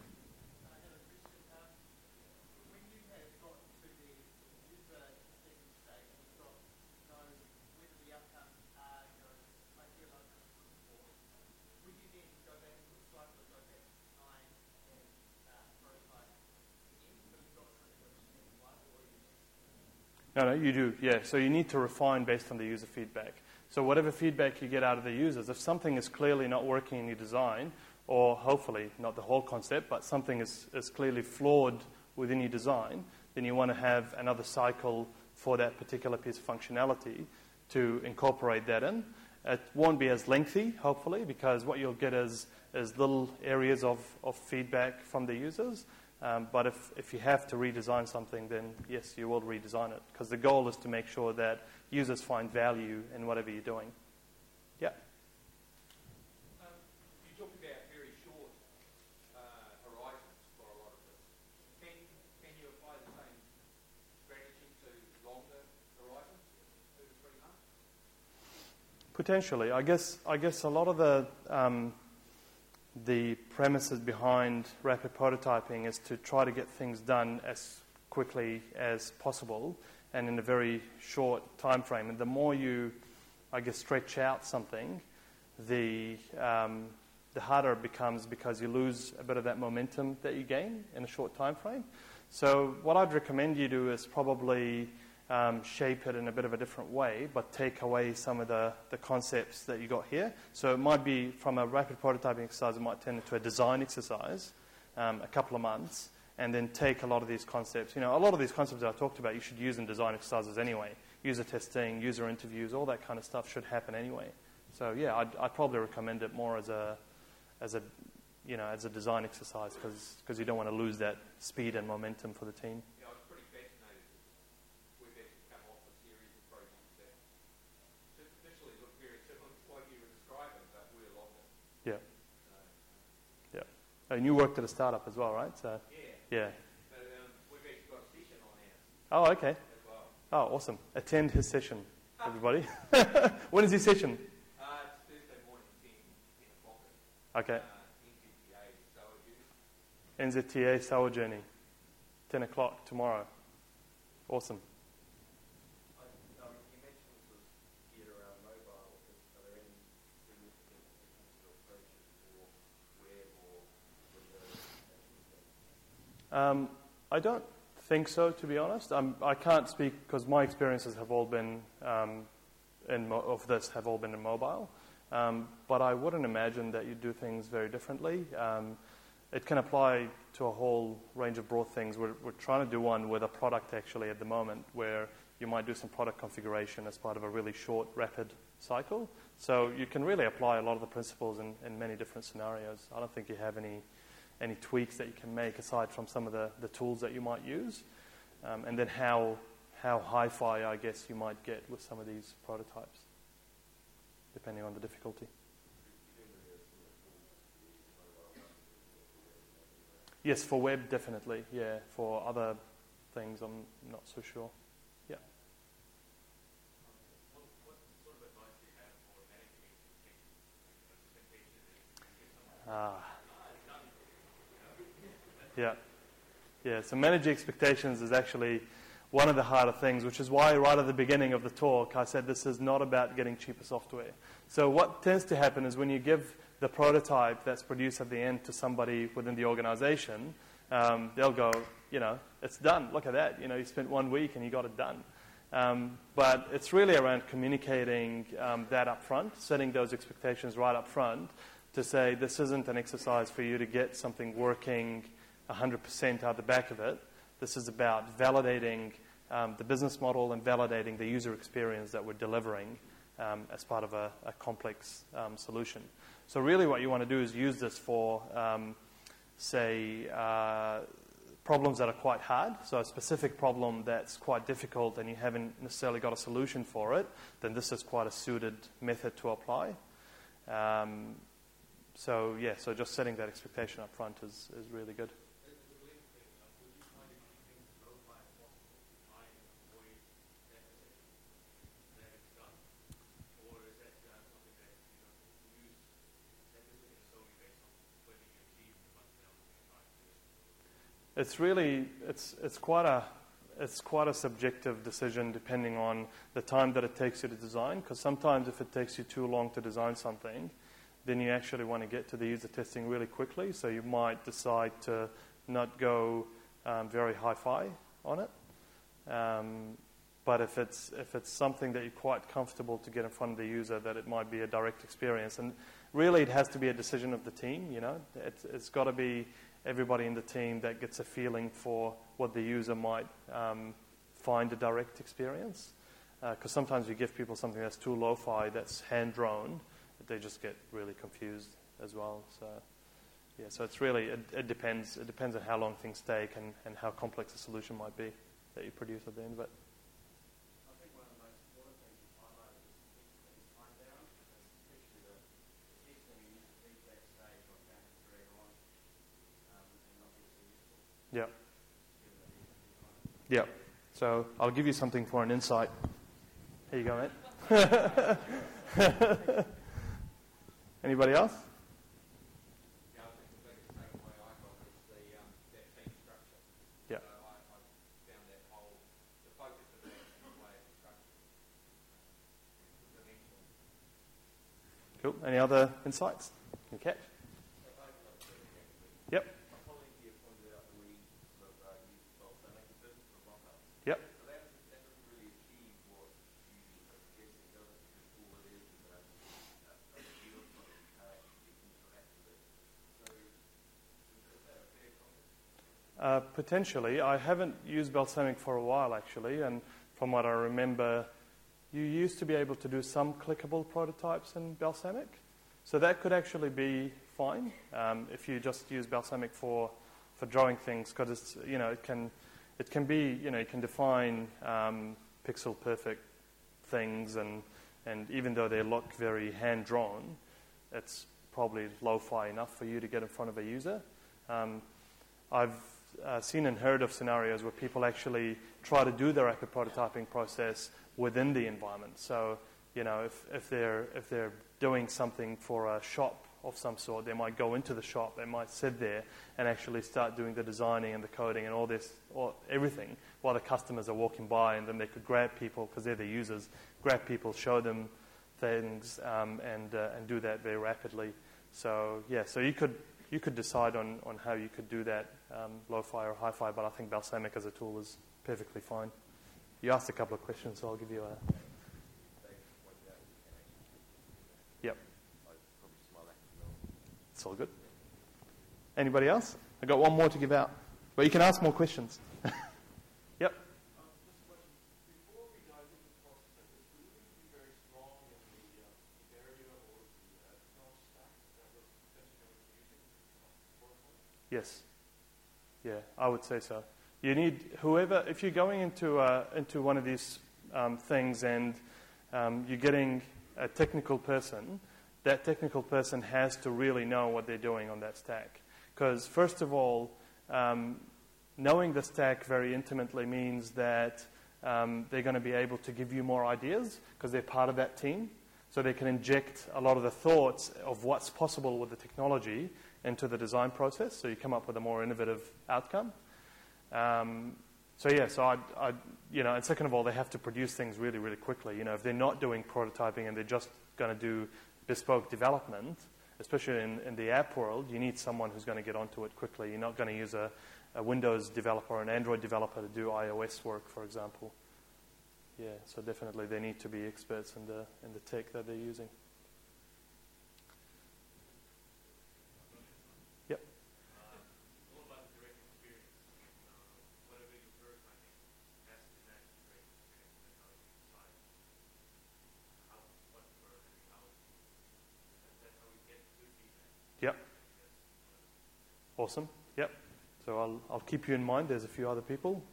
No, no, you do, yeah. So you need to refine based on the user feedback. So whatever feedback you get out of the users, if something is clearly not working in your design, or hopefully not the whole concept, but something is, is clearly flawed within your design, then you want to have another cycle for that particular piece of functionality to incorporate that in. It won't be as lengthy, hopefully, because what you'll get is, is little areas of, of feedback from the users. Um, but if, if you have to redesign something, then yes, you will redesign it. Because the goal is to make sure that users find value in whatever you're doing. Yeah? Um, you talked about very short uh, horizons for a lot of this. Can, can you apply the same strategy to longer horizons, two to three months? Potentially. I guess, I guess a lot of the... Um, The premises behind rapid prototyping is to try to get things done as quickly as possible and in a very short time frame. And the more you, I guess, stretch out something, the um, the harder it becomes because you lose a bit of that momentum that you gain in a short time frame. So what I'd recommend you do is probably Um, shape it in a bit of a different way, but take away some of the, the concepts that you got here. So it might be from a rapid prototyping exercise, it might turn into a design exercise, um, a couple of months, and then take a lot of these concepts. You know, a lot of these concepts that I talked about, you should use in design exercises anyway. User testing, user interviews, all that kind of stuff should happen anyway. So yeah, I'd, I'd probably recommend it more as a, as a, you know, as a design exercise because because you don't want to lose that speed and momentum for the team. And you worked at a startup as well, right? So, yeah. Yeah. But um, we've actually got a session on ours. Oh, okay. As well. Oh, awesome. Attend his session, everybody. When is his session? Uh, it's Thursday morning, ten, ten o'clock. Okay. Uh, N Z T A Sour Journey. N Z T A Sour Journey, ten o'clock tomorrow. Awesome. Um, I don't think so, to be honest. I'm, I can't speak because my experiences have all been um, in mo- of this have all been in mobile. Um, but I wouldn't imagine that you do things very differently. Um, it can apply to a whole range of broad things. We're, we're trying to do one with a product actually at the moment where you might do some product configuration as part of a really short, rapid cycle. So you can really apply a lot of the principles in, in many different scenarios. I don't think you have any any tweaks that you can make aside from some of the, the tools that you might use. Um, and then how how hi-fi, I guess, you might get with some of these prototypes, depending on the difficulty. Yes, for web, definitely. Yeah, for other things, I'm not so sure. Yeah. What, what sort of advice do you have for managing expectations? Ah. Yeah. Yeah, so managing expectations is actually one of the harder things, which is why right at the beginning of the talk I said this is not about getting cheaper software. So what tends to happen is when you give the prototype that's produced at the end to somebody within the organization, um, they'll go, you know, it's done. Look at that. You know, you spent one week and you got it done. Um, but it's really around communicating um, that up front, setting those expectations right up front to say this isn't an exercise for you to get something working one hundred percent out the back of it. This is about validating um, the business model and validating the user experience that we're delivering um, as part of a, a complex um, solution. So really what you want to do is use this for, um, say, uh, problems that are quite hard. So a specific problem that's quite difficult and you haven't necessarily got a solution for it, then this is quite a suited method to apply. Um, so yeah, so just setting that expectation up front is, is really good. It's really, it's it's quite a it's quite a subjective decision depending on the time that it takes you to design, because sometimes if it takes you too long to design something, then you actually want to get to the user testing really quickly, so you might decide to not go um, very hi-fi on it. Um, but if it's if it's something that you're quite comfortable to get in front of the user, that it might be a direct experience. And really it has to be a decision of the team, you know. It's, it's got to be everybody in the team that gets a feeling for what the user might um, find a direct experience. Because uh, sometimes you give people something that's too lo-fi, that's hand-drawn, they just get really confused as well. So, yeah, so it's really, it, it depends. It depends on how long things take and, and how complex a solution might be that you produce at the end of it. I think one of the most important things you highlighted is time down, especially the testing and user feedback stage or down to drag on. Yeah. Yeah. So I'll give you something for an insight. Here you go, mate. Anybody else? Yeah, I think the biggest takeaway I got is the, um, that team structure. Yeah. So I, I found that whole, the focus of that and the way it's structured. Dimensional. Cool. Any other insights? You catch? Yep. Yep. Uh, potentially. I haven't used Balsamiq for a while, actually, and from what I remember, you used to be able to do some clickable prototypes in Balsamiq. So that could actually be fine um, if you just use Balsamiq for, for drawing things, because it's, you know, it can... It can be, you know, you can define um, pixel perfect things, and and even though they look very hand drawn, it's probably lo-fi enough for you to get in front of a user. Um, I've uh, seen and heard of scenarios where people actually try to do the rapid prototyping process within the environment. So, you know, if if they're if they're doing something for a shop of some sort, they might go into the shop, they might sit there and actually start doing the designing and the coding and all this, or everything, while the customers are walking by, and then they could grab people, because they're the users, grab people, show them things, um, and uh, and do that very rapidly. So yeah, so you could you could decide on, on how you could do that, um, lo-fi or hi-fi, but I think Balsamiq as a tool is perfectly fine. You asked a couple of questions, so I'll give you a... Yep. It's all good. Anybody else? I've got one more to give out. But you can ask more questions. Yep. Um, just a question. Before we dive into the process, would you be very strong in the, uh, the area or the uh, technology stack that was that you were using historically? Yes. Yeah, I would say so. You need whoever, if you're going into uh, into one of these um, things and um, you're getting a technical person, that technical person has to really know what they're doing on that stack. Because first of all, um, knowing the stack very intimately means that um, they're going to be able to give you more ideas because they're part of that team. So they can inject a lot of the thoughts of what's possible with the technology into the design process, so you come up with a more innovative outcome. Um, so yeah, so I, I, you know, and second of all, they have to produce things really, really quickly. You know, if they're not doing prototyping and they're just going to do bespoke development, especially in, in the app world, you need someone who's going to get onto it quickly. You're not going to use a, a Windows developer or an Android developer to do iOS work, for example. Yeah, so definitely they need to be experts in the in the tech that they're using. Yep. All about the direct experience. Uh, whatever you heard, I think, has to be that direct experience and how you decide how, what to work and how, and that's how we get good feedback. Yep. Awesome. Yep. So I'll I'll keep you in mind. There's a few other people.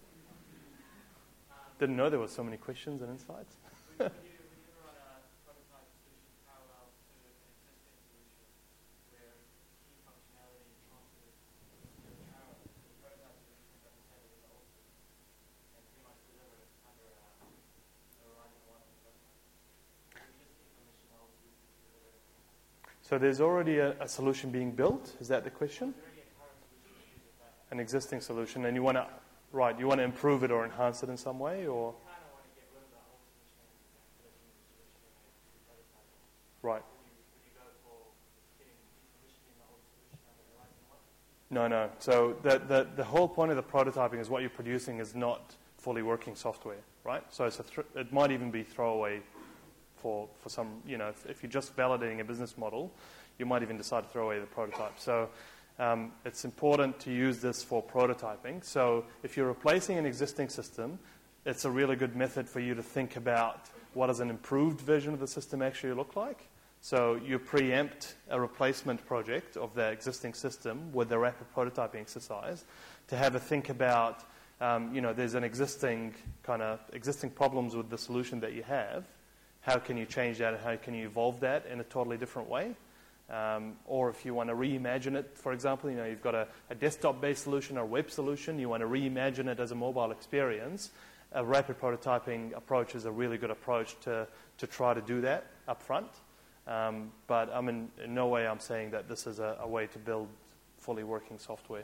Didn't know there were so many questions and insights. When you, when you run a prototype solution parallel to an existing solution where key functionality is transferred to the parallel, the prototype solution doesn't have any old solution and pretty much deliver it under a, a Horizon one prototype. We just decommission the old solution to deliver it. So there's already a, a solution being built. Is that the question? There's already a current solution that uses that. An existing solution, and you want to, right? You want to improve it or enhance it in some way, or You kind of want to get rid of the old solution and put it in the solution and do prototyping. right? Would you, would you go for getting decommissioning the old solution under Horizon one? No, no. So the, the, the whole point of the prototyping is what you're producing is not fully working software, right? So it's a th- it might even be throwaway for, for some, you know, if, if you're just validating a business model, you might even decide to throw away the prototype. So um, it's important to use this for prototyping. So if you're replacing an existing system, it's a really good method for you to think about what does an improved version of the system actually look like. So you preempt a replacement project of the existing system with the rapid prototyping exercise to have a think about, um, you know, there's an existing kind of existing problems with the solution that you have. How can you change that and how can you evolve that in a totally different way? Um, or if you want to reimagine it, for example, you know, you've got a, a desktop-based solution or a web solution, you want to reimagine it as a mobile experience, a rapid prototyping approach is a really good approach to, to try to do that up front. Um, but I'm in, in no way I'm saying that this is a, a way to build fully working software.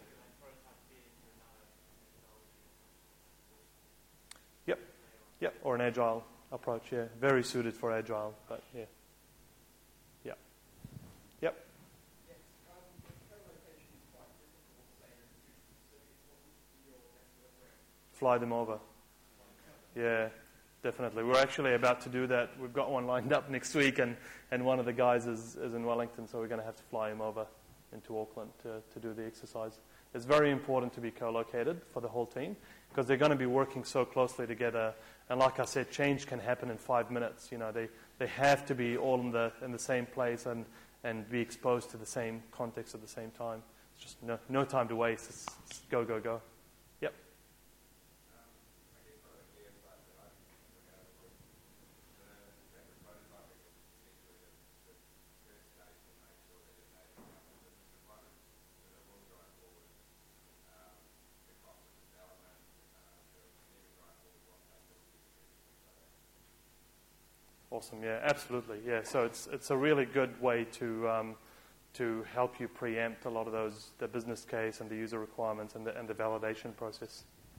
Yep, yep, or an agile approach, yeah. Very suited for agile, but yeah. Yeah. Yep. Yes, um, the co-location is quite difficult, say, in two cities. What would be your method of work? Fly them over. Yeah, definitely. We're actually about to do that. We've got one lined up next week, and, and one of the guys is, is in Wellington, so we're going to have to fly him over into Auckland to, to do the exercise. It's very important to be co-located for the whole team because they're going to be working so closely together. And like I said, change can happen in five minutes. You know, they, they have to be all in the in the same place and, and be exposed to the same context at the same time. It's just no, no time to waste. It's, it's go, go, go. Yep. Awesome. Yeah, absolutely. Yeah, so it's it's a really good way to um, to help you preempt a lot of those the business case and the user requirements and the and the validation process.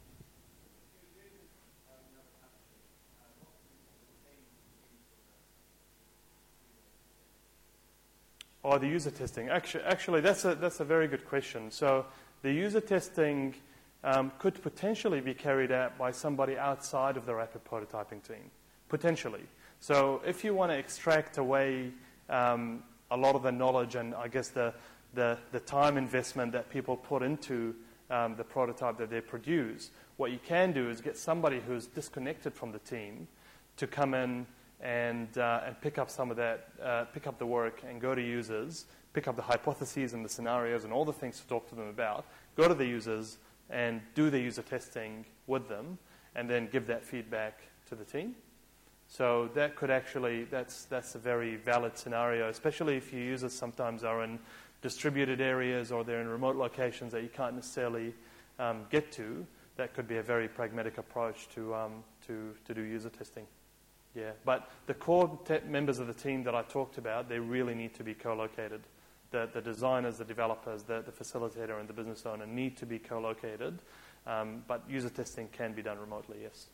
Oh, the user testing. Actually, actually, that's a that's a very good question. So the user testing um, could potentially be carried out by somebody outside of the rapid prototyping team, potentially. So if you want to extract away um, a lot of the knowledge and I guess the, the, the time investment that people put into um, the prototype that they produce, what you can do is get somebody who's disconnected from the team to come in and, uh, and pick up some of that, uh, pick up the work and go to users, pick up the hypotheses and the scenarios and all the things to talk to them about, go to the users and do the user testing with them and then give that feedback to the team. So that could actually, that's that's a very valid scenario, especially if your users sometimes are in distributed areas or they're in remote locations that you can't necessarily um, get to. That could be a very pragmatic approach to um, to to do user testing. Yeah, but the core te- members of the team that I talked about, they really need to be co-located. The the designers, the developers, the, the facilitator, and the business owner need to be co-located. Um, but user testing can be done remotely. Yes.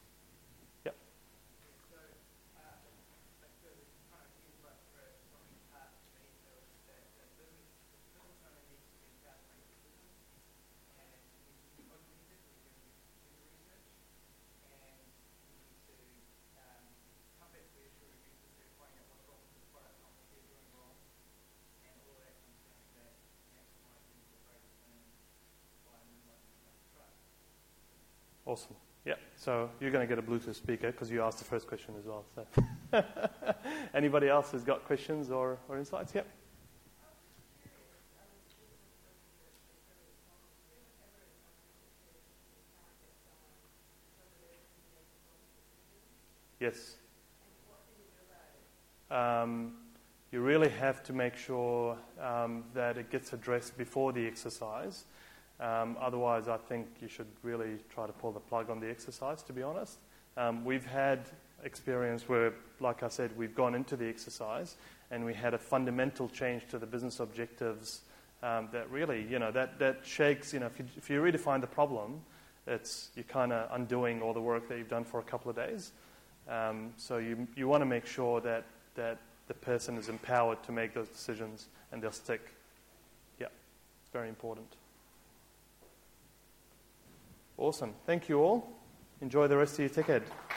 So, uh, I suppose it kind of seems like for some parts of me, there was that, that Awesome. Yeah, so you're going to get a Bluetooth speaker because you asked the first question as well. So, anybody else has got questions or, or insights? Yep. Yes. Um, you really have to make sure um, that it gets addressed before the exercise. Um, otherwise, I think you should really try to pull the plug on the exercise, to be honest. Um, we've had experience where, like I said, we've gone into the exercise and we had a fundamental change to the business objectives um, that really, you know, that, that shakes, you know, if you, if you redefine the problem, it's you're kind of undoing all the work that you've done for a couple of days. Um, so you you want to make sure that, that the person is empowered to make those decisions and they'll stick. Yeah, it's very important. Awesome. Thank you all. Enjoy the rest of your ticket.